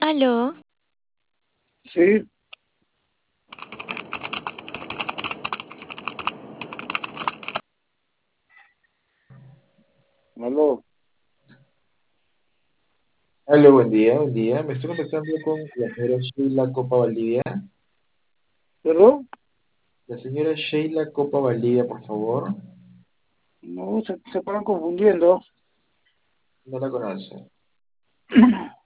Aló, Sí, aló, Hola, buen día, buen día. Me estoy contactando con la señora Sheila Copa Valdivia. perdón, La señora Sheila Copa Valdivia, por favor. no, se van confundiendo. No la conoce.